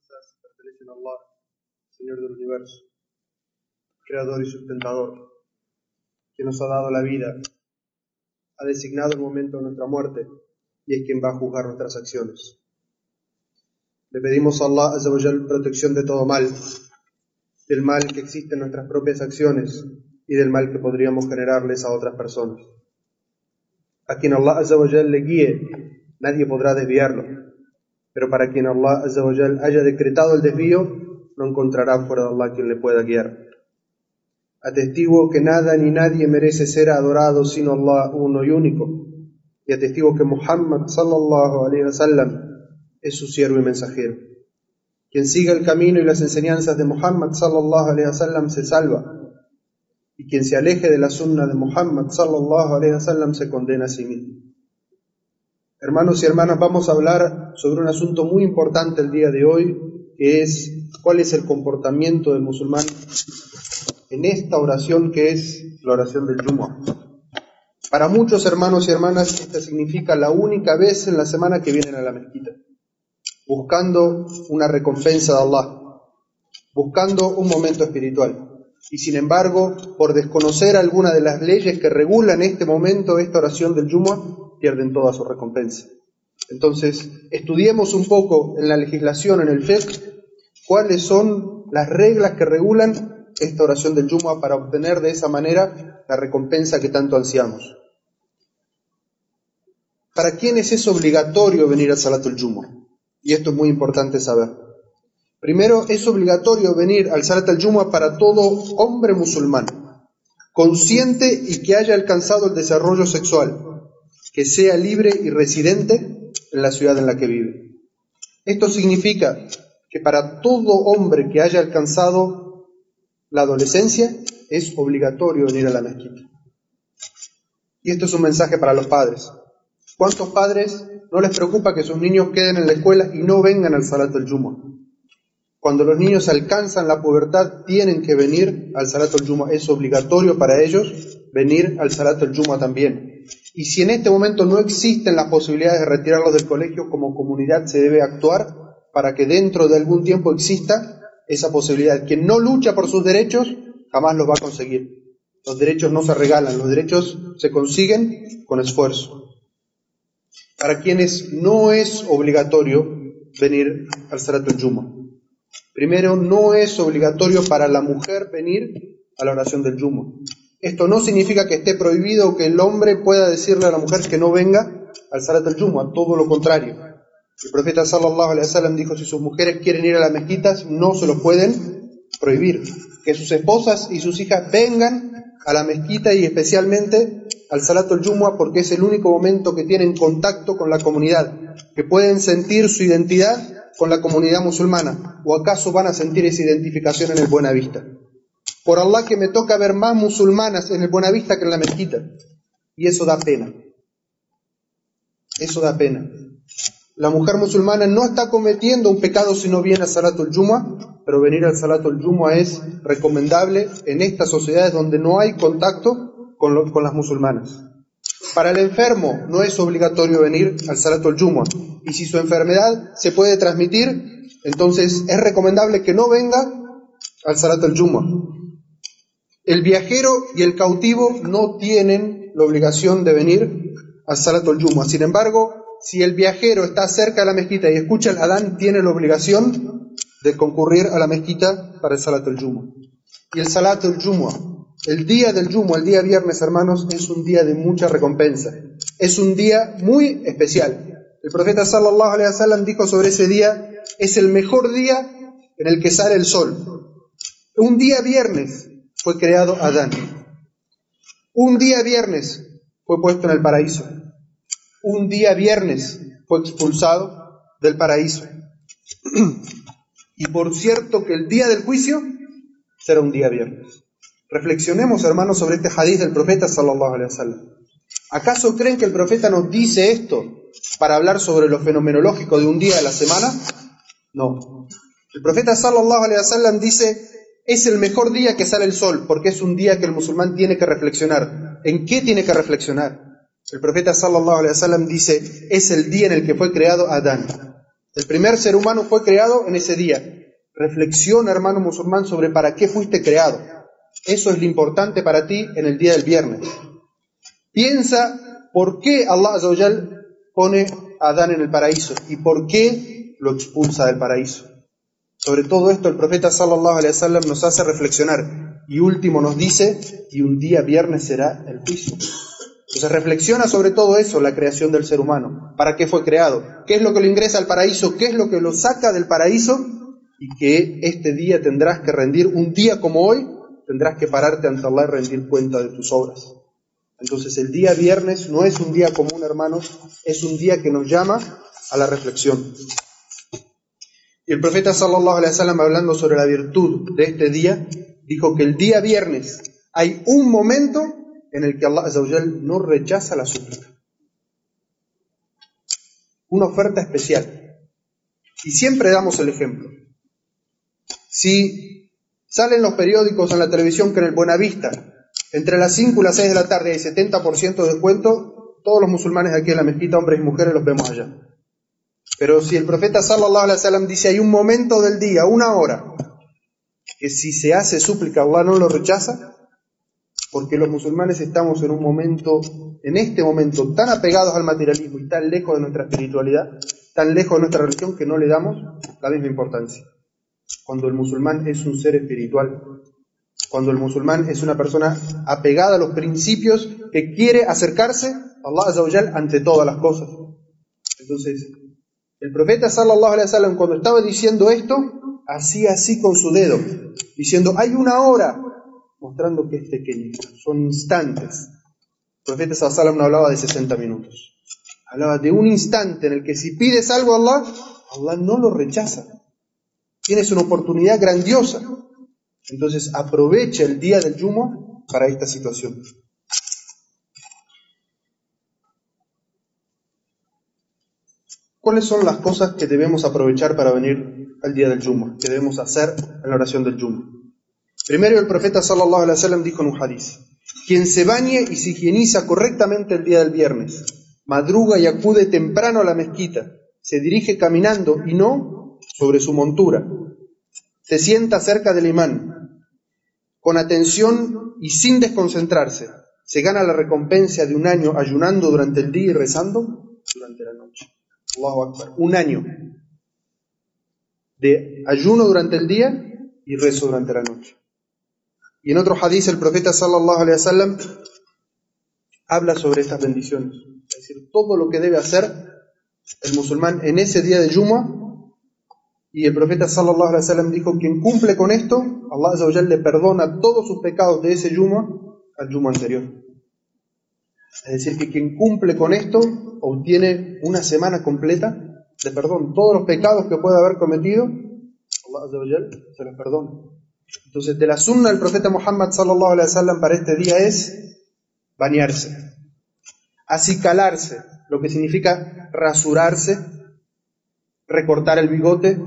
alabanzas pertenecen a Allah, Señor del universo, Creador y sustentador, que nos ha dado la vida, ha designado el momento de nuestra muerte y es quien va a juzgar nuestras acciones. Le pedimos a Allah Azza wa Jal protección de todo mal, del mal que existe en nuestras propias acciones y del mal que podríamos generarles a otras personas. A quien Allah Azza wa Jal le guíe, nadie podrá desviarlo, pero para quien Allah Azza wa Jal haya decretado el desvío, no encontrará fuera de Allah quien le pueda guiar. Atestigo que nada ni nadie merece ser adorado sino Allah uno y único, y atestigo que Muhammad sallallahu alaihi wasallam es su siervo y mensajero. Quien siga el camino y las enseñanzas de Muhammad sallallahu alaihi wasallam se salva, y quien se aleje de la sunna de Muhammad sallallahu alaihi wasallam se condena a sí mismo. Hermanos y hermanas, vamos a hablar sobre un asunto muy importante el día de hoy, que es cuál es el comportamiento del musulmán en esta oración que es la oración del Jumu'ah. Para muchos hermanos y hermanas, esta significa la única vez en la semana que vienen a la mezquita, buscando una recompensa de Allah, buscando un momento espiritual. Y sin embargo, por desconocer alguna de las leyes que regulan este momento, esta oración del Jumu'ah, pierden toda su recompensa. Entonces, estudiemos un poco en la legislación, en el fiqh, cuáles son las reglas que regulan esta oración del Jumu'ah para obtener de esa manera la recompensa que tanto ansiamos. ¿Para quiénes es obligatorio venir al Salatul Jumu'ah? Y esto es muy importante saber. Primero, es obligatorio venir al Salat al-Jumu'ah para todo hombre musulmán, consciente y que haya alcanzado el desarrollo sexual, que sea libre y residente en la ciudad en la que vive. Esto significa que para todo hombre que haya alcanzado la adolescencia es obligatorio venir a la mezquita. Y esto es un mensaje para los padres. ¿Cuántos padres no les preocupa que sus niños queden en la escuela y no vengan al Salat al-Jumu'ah? Cuando los niños alcanzan la pubertad tienen que venir al Salat al-Jumu'ah. Es obligatorio para ellos venir al Salat al-Jumu'ah también. Y si en este momento no existen las posibilidades de retirarlos del colegio, como comunidad se debe actuar para que dentro de algún tiempo exista esa posibilidad. Quien no lucha por sus derechos jamás los va a conseguir. Los derechos no se regalan, los derechos se consiguen con esfuerzo. Para quienes no es obligatorio venir al Salat al-Jumu'ah. Primero, no es obligatorio para la mujer venir a la oración del Jumu'ah. Esto no significa que esté prohibido que el hombre pueda decirle a la mujer que no venga al Salat al-Jumu'ah, todo lo contrario. El profeta sallallahu alaihi wasallam dijo: si sus mujeres quieren ir a las mezquitas, no se lo pueden prohibir. Que sus esposas y sus hijas vengan a la mezquita y especialmente al Salat al-Jumu'ah, porque es el único momento que tienen contacto con la comunidad, que pueden sentir su identidad con la comunidad musulmana. ¿O acaso van a sentir esa identificación en el Buenavista? Por Allah que me toca ver más musulmanas en el Buenavista que en la mezquita. Y eso da pena. Eso da pena. La mujer musulmana no está cometiendo un pecado si no viene al Salatul Jumu'ah, pero venir al Salatul Jumu'ah es recomendable en estas sociedades donde no hay contacto con las musulmanas. Para el enfermo no es obligatorio venir al Salatul Jumu'ah, y si su enfermedad se puede transmitir, entonces es recomendable que no venga al Salatul Jumu'ah. El viajero y el cautivo no tienen la obligación de venir al Salatul Jumu'ah. Sin embargo, si el viajero está cerca de la mezquita y escucha el adán, tiene la obligación de concurrir a la mezquita para el Salatul Jumu'ah. Y el Salatul Jumu'ah, el día del Jumu'ah, el día viernes, hermanos, es un día de mucha recompensa. Es un día muy especial. El profeta sallallahu alaihi wasallam dijo sobre ese día: es el mejor día en el que sale el sol. Un día viernes fue creado Adán. Un día viernes fue puesto en el paraíso. Un día viernes fue expulsado del paraíso. Y por cierto que el día del juicio será un día viernes. Reflexionemos, hermanos, sobre este hadith del profeta sallallahu alaihi wasallam. ¿Acaso creen que el profeta nos dice esto para hablar sobre lo fenomenológico de un día de la semana? No. El profeta sallallahu alaihi wasallam dice: es el mejor día que sale el sol, porque es un día que el musulmán tiene que reflexionar. ¿En qué tiene que reflexionar? El profeta sallallahu alaihi wasallam dice: es el día en el que fue creado Adán. El primer ser humano fue creado en ese día. Reflexiona, hermano musulmán, sobre para qué fuiste creado. Eso es lo importante para ti en el día del viernes. Piensa por qué Allah Azza wa Jal pone a Adán en el paraíso y por qué lo expulsa del paraíso. Sobre todo esto el profeta sallallahu alaihi wasallam nos hace reflexionar y último nos dice, y un día viernes será el juicio. Entonces reflexiona sobre todo eso, la creación del ser humano. ¿Para qué fue creado? ¿Qué es lo que lo ingresa al paraíso? ¿Qué es lo que lo saca del paraíso? Y que este día tendrás que rendir, un día como hoy, tendrás que pararte ante Allah y rendir cuenta de tus obras. Entonces el día viernes no es un día común, hermanos, es un día que nos llama a la reflexión. Y el profeta sallallahu alaihi wasallam, hablando sobre la virtud de este día, dijo que el día viernes hay un momento en el que Allah Azza wa Jal no rechaza la súplica. Una oferta especial. Y siempre damos el ejemplo. Si salen los periódicos en la televisión que en el Buenavista, entre las 5 y las 6 de la tarde hay 70% de descuento, todos los musulmanes aquí en la mezquita, hombres y mujeres, los vemos allá. Pero si el profeta sallallahu alaihi wasallam dice hay un momento del día, una hora, que si se hace súplica Allah no lo rechaza, porque los musulmanes estamos en un momento, en este momento, tan apegados al materialismo y tan lejos de nuestra espiritualidad, tan lejos de nuestra religión, que no le damos la misma importancia. Cuando el musulmán es un ser espiritual, cuando el musulmán es una persona apegada a los principios, que quiere acercarse a Allah Azza wa Jal ante todas las cosas. Entonces, el profeta sallallahu alaihi wasallam, cuando estaba diciendo esto, hacía así con su dedo, diciendo, hay una hora, mostrando que es pequeño, son instantes. El profeta sallallahu alaihi wasallam no hablaba de 60 minutos, hablaba de un instante en el que si pides algo a Allah, Allah no lo rechaza. Tienes una oportunidad grandiosa. Entonces aprovecha el día del Jumu'ah para esta situación. ¿Cuáles son las cosas que debemos aprovechar para venir al día del Jumu'ah? ¿Qué debemos hacer en la oración del Jumu'ah? Primero, el profeta sallallahu alaihi wasallam dijo en un hadiz: quien se bañe y se higieniza correctamente el día del viernes, madruga y acude temprano a la mezquita, se dirige caminando y no sobre su montura, se sienta cerca del imán, con atención y sin desconcentrarse, se gana la recompensa de un año ayunando durante el día y rezando durante la noche. Allahu Akbar. Un año de ayuno durante el día y rezo durante la noche. Y en otro hadith el profeta sallallahu alaihi wasallam habla sobre estas bendiciones, es decir, todo lo que debe hacer el musulmán en ese día de Jumu'ah. Y el profeta sallallahu alaihi wasallam dijo, quien cumple con esto, Allah Azza wa Jalla le perdona todos sus pecados de ese Jumu'ah al Jumu'ah anterior. Es decir, que quien cumple con esto obtiene una semana completa de perdón. Todos los pecados que pueda haber cometido, Allah Azza wa Jalla se los perdona. Entonces, de la sunna del profeta Muhammad sallallahu alaihi wasallam para este día es bañarse, acicalarse, lo que significa rasurarse, recortar el bigote,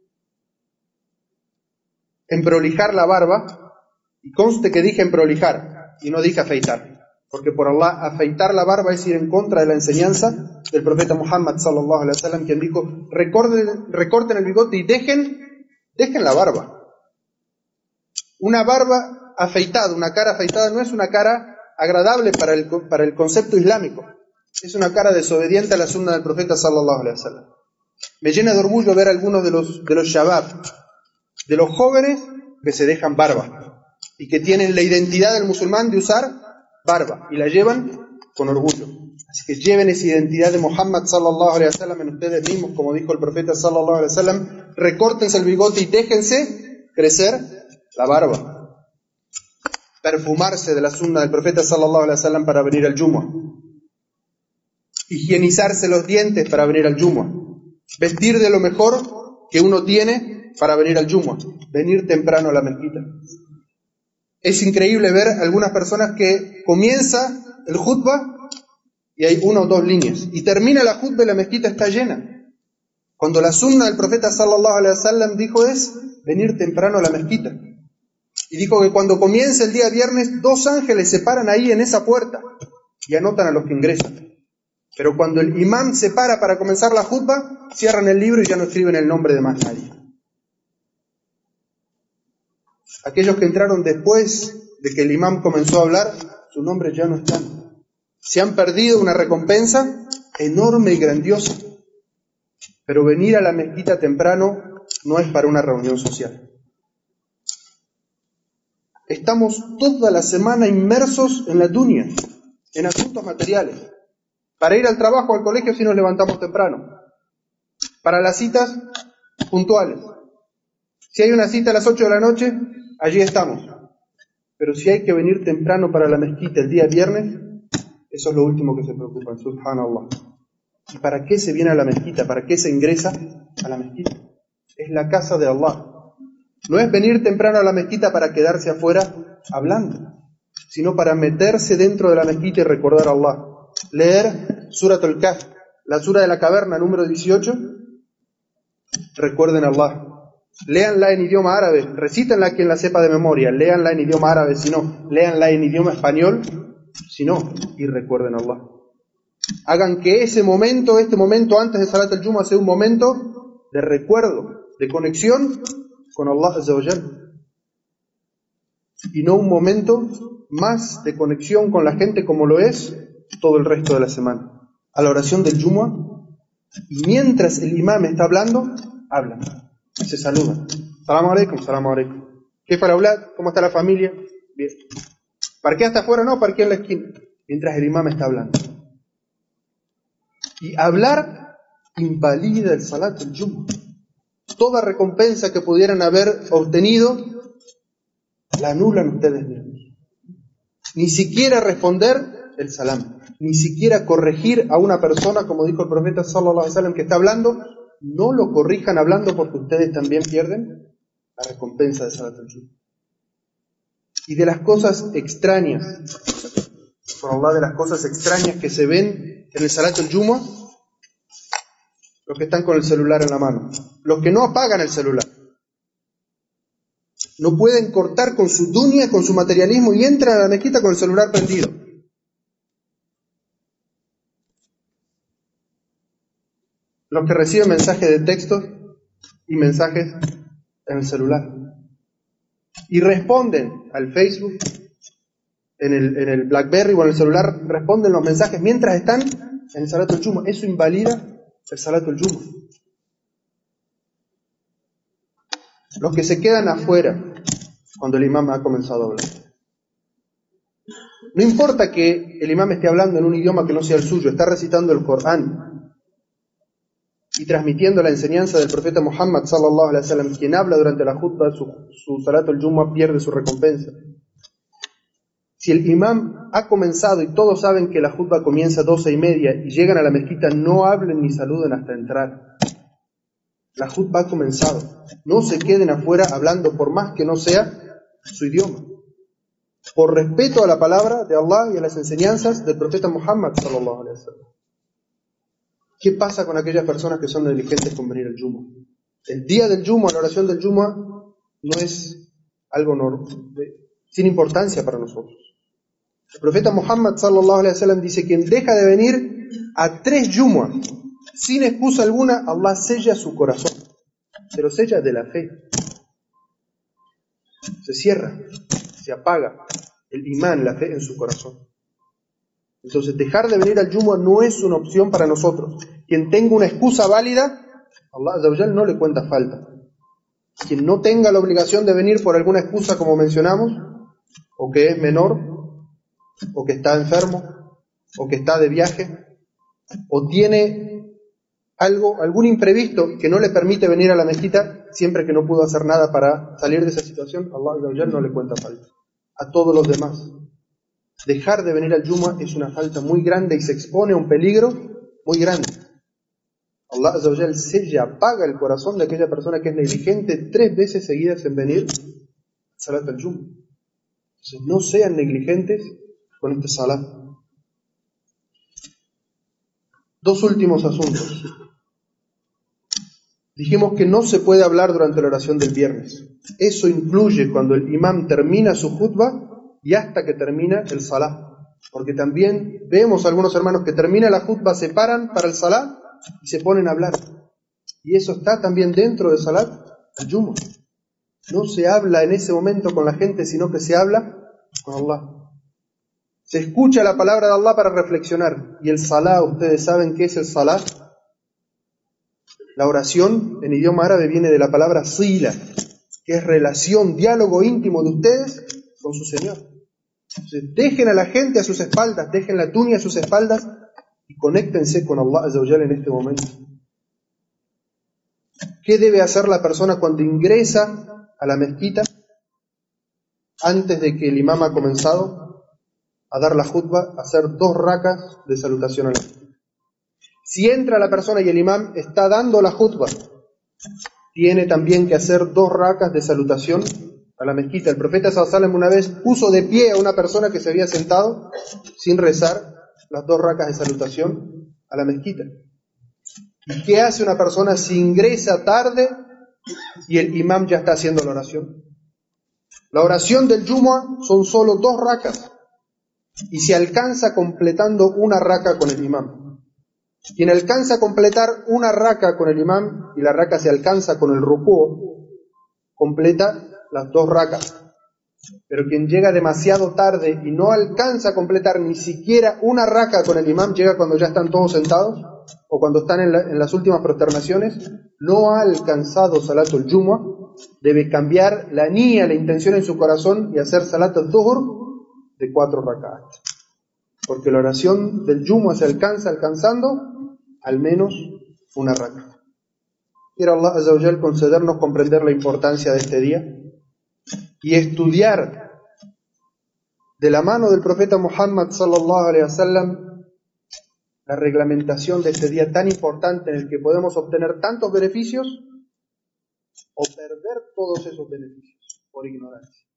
emprolijar la barba, y conste que dije emprolijar y no dije afeitar, porque por Allah afeitar la barba es ir en contra de la enseñanza del profeta Muhammad sallallahu alaihi wasallam, quien dijo, recorten el bigote y dejen la barba. Una barba afeitada, una cara afeitada no es una cara agradable para el concepto islámico, es una cara desobediente a la sunna del profeta sallallahu alaihi wasallam. Me llena de orgullo ver a algunos de los shabab, de los jóvenes que se dejan barba y que tienen la identidad del musulmán de usar barba y la llevan con orgullo. Así que lleven esa identidad de Muhammad sallallahu alaihi wasallam en ustedes mismos, como dijo el profeta sallallahu alaihi wasallam, recórtense el bigote y déjense crecer la barba. Perfumarse de la sunna del profeta sallallahu alaihi wasallam para venir al Jumu'ah. Higienizarse los dientes para venir al Jumu'ah. Vestir de lo mejor que uno tiene para venir al Jumu'ah, venir temprano a la mezquita. Es increíble ver algunas personas que comienza el khutbah y hay 1 o 2 líneas, y termina la khutbah y la mezquita está llena. Cuando la sunna del profeta sallallahu alaihi wasallam dijo es venir temprano a la mezquita. Y dijo que cuando comienza el día viernes, 2 ángeles se paran ahí en esa puerta y anotan a los que ingresan. Pero cuando el imam se para comenzar la jutba, cierran el libro y ya no escriben el nombre de más nadie. Aquellos que entraron después de que el imam comenzó a hablar, sus nombres ya no están. Se han perdido una recompensa enorme y grandiosa. Pero venir a la mezquita temprano no es para una reunión social. Estamos toda la semana inmersos en la dunya, en asuntos materiales. Para ir al trabajo, al colegio, si nos levantamos temprano. Para las citas puntuales. Si hay una cita a las 8 de la noche, allí estamos. Pero si hay que venir temprano para la mezquita el día viernes, eso es lo último que se preocupan, subhanallah. ¿Y para qué se viene a la mezquita? ¿Para qué se ingresa a la mezquita? Es la casa de Allah. No es venir temprano a la mezquita para quedarse afuera hablando, sino para meterse dentro de la mezquita y recordar a Allah. Leer Surat al-Kahf, la sura de la caverna, número 18. Recuerden a Allah. Léanla en idioma árabe, recítenla quien la sepa de memoria, léanla en idioma árabe, si no, léanla en idioma español, si no, y recuerden a Allah. Hagan que este momento antes de Salat al-Jumu'ah sea un momento de recuerdo, de conexión con Allah Azza wa Jal, y no un momento más de conexión con la gente como lo es todo el resto de la semana. A la oración del Jumu'ah, y mientras el imam está hablando, hablan, se saludan. Salamu alaikum, salamu alaikum. ¿Qué fue la ¿Cómo está la familia? Bien. ¿Parqué hasta afuera? No, parqué en la esquina. Mientras el imam está hablando. Y hablar invalida el Salat al-Jumu'ah. Toda recompensa que pudieran haber obtenido, la anulan ustedes mismos. Ni siquiera responder el salam, ni siquiera corregir a una persona, como dijo el profeta sallallahu alaihi wasallam, que está hablando, no lo corrijan hablando porque ustedes también pierden la recompensa de Salat al-Jumu'ah. Y de las cosas extrañas, por Allah, de las cosas extrañas que se ven en el Salat al-Jumu'ah, los que están con el celular en la mano, los que no apagan el celular, no pueden cortar con su dunya, con su materialismo, y entran a la mezquita con el celular prendido. Los que reciben mensajes de texto y mensajes en el celular, y responden al Facebook, en el BlackBerry o en el celular, responden los mensajes mientras están en el Salat al-Jumu'ah. Eso invalida el Salat al-Jumu'ah. Los que se quedan afuera cuando el imam ha comenzado a hablar. No importa que el imam esté hablando en un idioma que no sea el suyo, está recitando el Corán y transmitiendo la enseñanza del profeta Muhammad sallallahu alaihi wasallam. Quien habla durante la jutba, su Salat al-Jumu'ah pierde su recompensa. Si el imam ha comenzado y todos saben que la jutba comienza a 12:30 y llegan a la mezquita, no hablen ni saluden hasta entrar. La jutba ha comenzado. No se queden afuera hablando por más que no sea su idioma. Por respeto a la palabra de Allah y a las enseñanzas del profeta Muhammad sallallahu alaihi wasallam. ¿Qué pasa con aquellas personas que son negligentes con venir al Jumu'ah? El día del Jumu'ah, la oración del Jumu'ah, no es algo sin importancia para nosotros. El profeta Muhammad sallallahu alaihi wasallam dice: quien deja de venir a 3 Jumu'ah sin excusa alguna, Allah sella su corazón, se lo sella de la fe, se cierra, se apaga el imán, la fe en su corazón. Entonces dejar de venir al Jumu'ah no es una opción para nosotros. Quien tenga una excusa válida, Allah Azza wa Jal no le cuenta falta. Quien no tenga la obligación de venir por alguna excusa, como mencionamos, o que es menor, o que está enfermo, o que está de viaje, o tiene algún imprevisto que no le permite venir a la mezquita, siempre que no pudo hacer nada para salir de esa situación, Allah Azza wa Jal no le cuenta falta. A todos los demás, dejar de venir al Jumu'ah es una falta muy grande y se expone a un peligro muy grande. Allah Azza wa Jal sella, apaga el corazón de aquella persona que es negligente 3 veces seguidas en venir a Salat al-Jumu'ah. Entonces no sean negligentes con este Salat. 2 últimos asuntos. Dijimos que no se puede hablar durante la oración del viernes. Eso incluye cuando el imam termina su jutba y hasta que termina el salah. Porque también vemos algunos hermanos que termina la jutba, se paran para el salat y se ponen a hablar. Y eso está también dentro del salat al-Jumu'ah. No se habla en ese momento con la gente, sino que se habla con Allah. Se escucha la palabra de Allah para reflexionar. Y el salat, ¿ustedes saben qué es el salat? La oración en idioma árabe viene de la palabra sila, que es relación, diálogo íntimo de ustedes con su Señor. Entonces, dejen a la gente a sus espaldas, dejen la dunya a sus espaldas y conéctense con Allah Azza wa Jalla en este momento. ¿Qué debe hacer la persona cuando ingresa a la mezquita antes de que el imam ha comenzado a dar la jutba? Hacer 2 rakas de salutación a la mezquita. Si entra la persona y el imam está dando la jutba, tiene también que hacer 2 rakas de salutación a la mezquita. El profeta sallallahu alaihi wasallam una vez puso de pie a una persona que se había sentado sin rezar las 2 rakas de salutación a la mezquita. ¿Y qué hace una persona si ingresa tarde y el imam ya está haciendo la oración? La oración del Jumu'ah son solo 2 rakas y se alcanza completando 1 raka con el imam. Quien alcanza a completar 1 raka con el imam y la raka se alcanza con el rukú, completa las 2 rakas. Pero quien llega demasiado tarde y no alcanza a completar ni siquiera 1 raka con el imam, llega cuando ya están todos sentados o cuando están en las últimas prosternaciones, no ha alcanzado salatul Jumu'ah, debe cambiar la niyya, la intención en su corazón y hacer salatul Dhuhr de 4 rakat. Porque la oración del Jumu'ah se alcanza alcanzando al menos 1 raka. Quiera Allah Azza wa Jal concedernos comprender la importancia de este día y estudiar de la mano del profeta Muhammad sallallahu alaihi wasallam la reglamentación de este día tan importante en el que podemos obtener tantos beneficios o perder todos esos beneficios por ignorancia.